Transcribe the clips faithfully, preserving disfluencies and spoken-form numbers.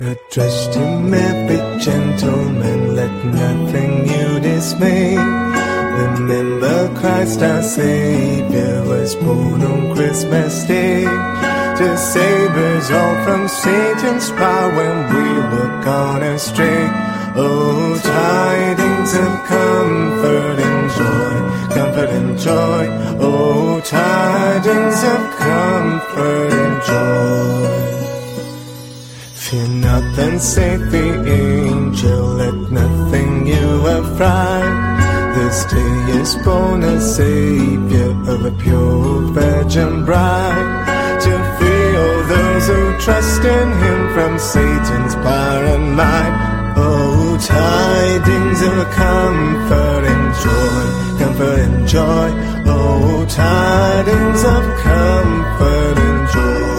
Address to every gentleman, let nothing you dismay. Remember Christ our Savior was born on Christmas Day to save us all from Satan's power when we were gone astray. Oh, tidings of comfort and joy, comfort and joy. Oh, tidings of comfort and joy. Fear not, then saith the angel, let nothing you affright. This day is born a Savior of a pure virgin bride, to free all those who trust in Him from Satan's power and might. Oh, tidings of comfort and joy, comfort and joy. Oh, tidings of comfort and joy.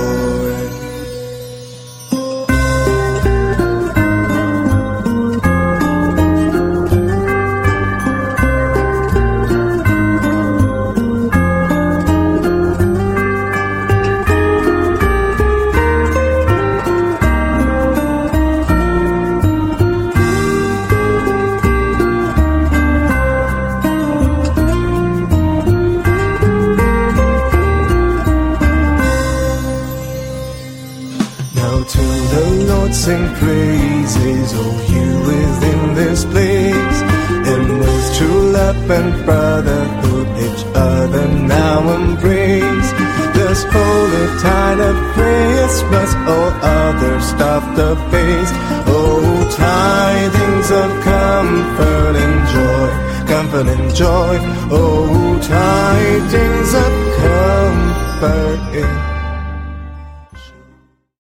To the Lord sing praises, oh you within this place, in this true love and brotherhood each other now embrace. This holy tide of praise must all others stop the pace. Oh, tidings of comfort and joy, comfort and joy. Oh, tidings of comfort and joy.